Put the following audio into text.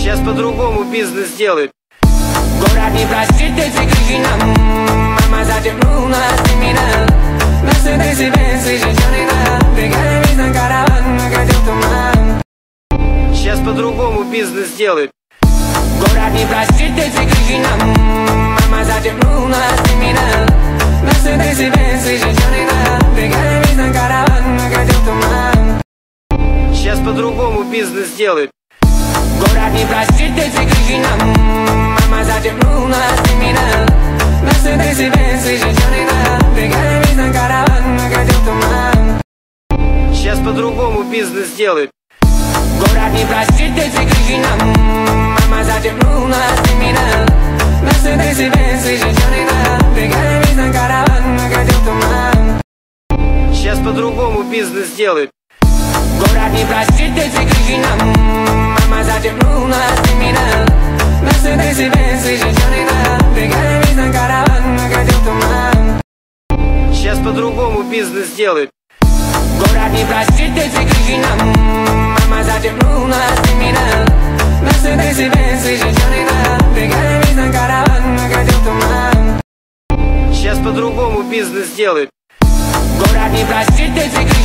Сейчас по-другому бизнес делают. Город не простит эти крики нам. Мама затянула меня. Мерседес и Бенц, и женщина. Бегали весь на караван, накатил туман. Сейчас по-другому бизнес делают. Город не простит эти крики нам. Мама затянула меня. Мерседес и Бенц, и женщина. Бегали весь на караван, накатил туман. Сейчас по-другому бизнес делают. Город не простит эти крики нам. Мама затянула меня. Мерседес и Бенц, и женщина. Бегали весь на караван, накатил туман. Сейчас по-другому бизнес делают. Город не простит эти крики нам. Мама затянула меня. Мерседес и Бенц, и женщина. Бегали весь на караван, накатил туман. Сейчас по-другому бизнес делают. Город не простит эти крики нам. Мама затянула меня. Мерседес и Бенц, и женщина. Бегали весь на караван, накатил туман. Сейчас по-другому бизнес делают. Город не простит эти крики нам. Мама затянула меня. Мерседес и Бенц, и женщина. Бегали весь на караван, накатил туман. Сейчас по-другому бизнес делают. Город не простит эти крики